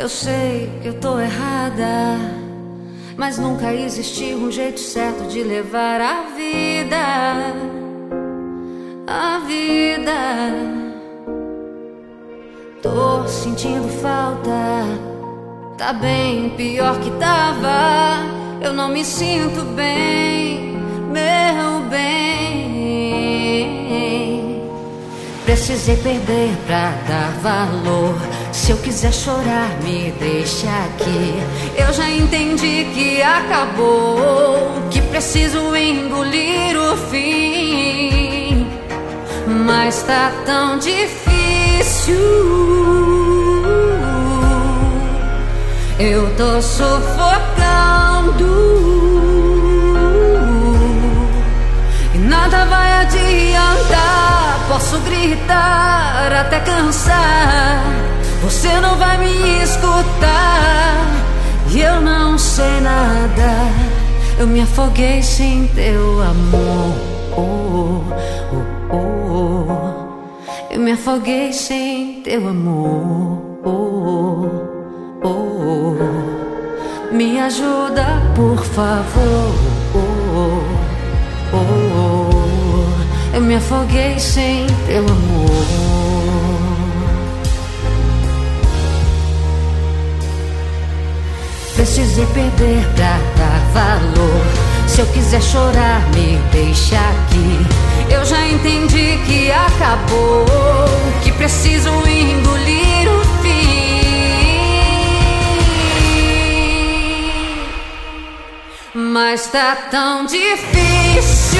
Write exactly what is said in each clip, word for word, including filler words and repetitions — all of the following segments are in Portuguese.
Eu sei que eu tô errada, mas nunca existiu um jeito certo de levar a vida. A vida. Tô sentindo falta, tá bem pior que tava. Eu não me sinto bem, meu bem. Precisei perder pra dar valor. Se eu quiser chorar, me deixa aqui. Eu já entendi que acabou, que preciso engolir o fim. Mas tá tão difícil. Eu tô sufocando e nada vai adiantar. Posso gritar até cansar, você não vai me escutar. E eu não sei nada, eu me afoguei sem teu amor. Oh, oh, oh. Eu me afoguei sem teu amor. Oh, oh, oh. Me ajuda, por favor. Oh, oh, oh. Eu me afoguei sem teu amor. Precisei perder pra dar valor. Se eu quiser chorar, me deixa aqui. Eu já entendi que acabou, que preciso engolir o fim. Mas tá tão difícil.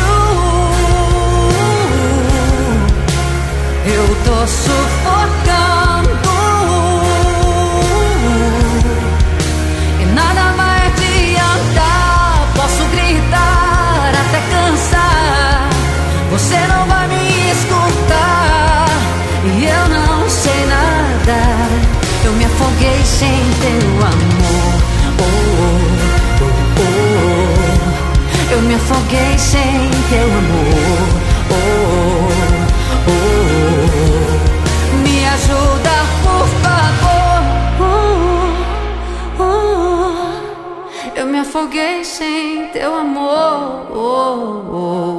Eu tô sufocando e nada vai adiantar. Posso gritar até cansar, você não vai me escutar. E eu não sei nada, eu me afoguei sem teu amor. Oh, oh, oh, oh. Eu me afoguei sem teu amor. Oh, oh, oh. Me ajuda, por favor. Oh, oh. Eu me afoguei sem teu amor. Oh, oh.